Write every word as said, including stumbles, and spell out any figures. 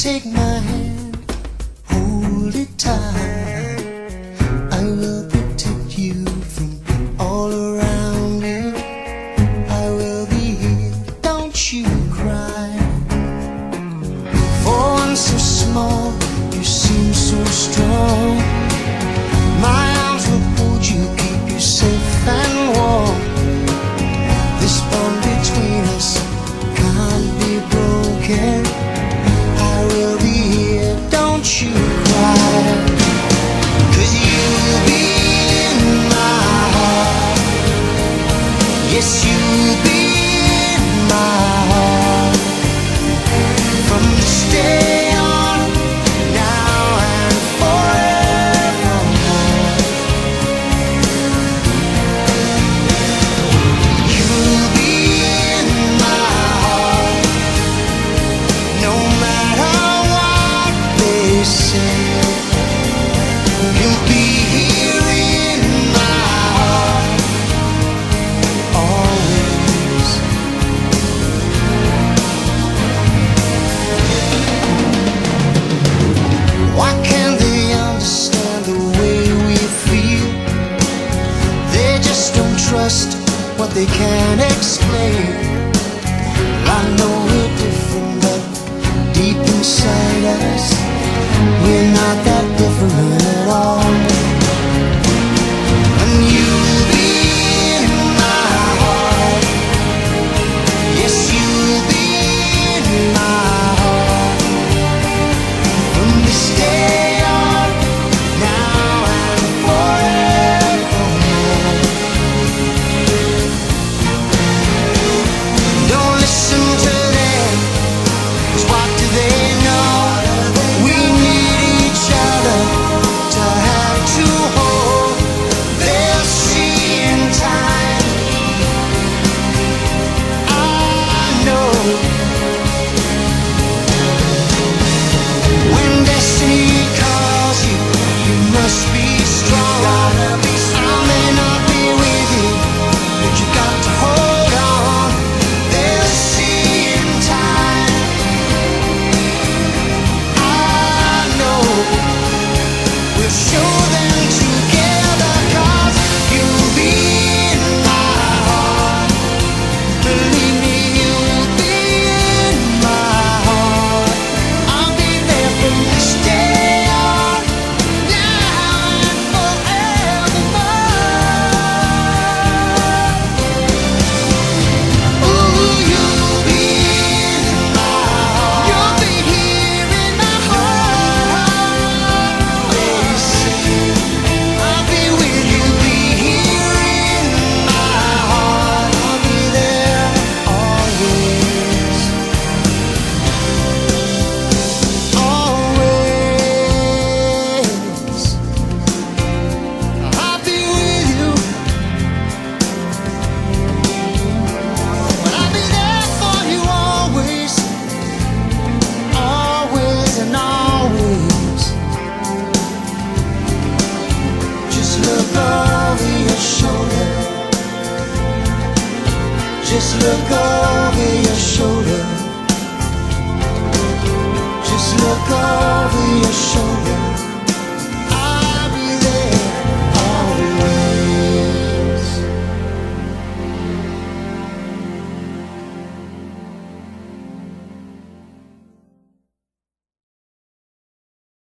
Take my hand, hold it tight. I will protect you from all around you. I will be here, don't you cry. For one so small, you seem so strong. My arms will hold you, keep you safe and warm. This bond between us can't be broken. I will be here, don't you cry. 'Cause you'll be in my heart. Yes, you'll be in my heart. From this day on, now and forevermore. You'll be in my heart. No matter what they say, you'll be here in my heart always. Why can't they understand the way we feel? They just don't trust what they can't explain. I know we're different, but deep inside us, we're not that different at all. And you'll be in my heart. Yes, you'll be in my heart. From this day on, now and forevermore. Don't listen to them, 'cause what do they know? We need each other to have to hold. They'll see in time, I know. When destiny calls you, you must be strong. I may not be with you, but you got to hold on. They'll see in time, I know. We'll show them together, 'cause you'll be in my heart. Believe me, you'll be in my heart. I'll be there from this day on, now and forevermore. Ooh, you'll be in my heart. You'll be here in my heart always. I'll be with you, be here in my heart. I'll be there always, always. I'll be with you, but I'll be there for you always, always and always. Just look over your shoulder. Just look over your shoulder. Just look over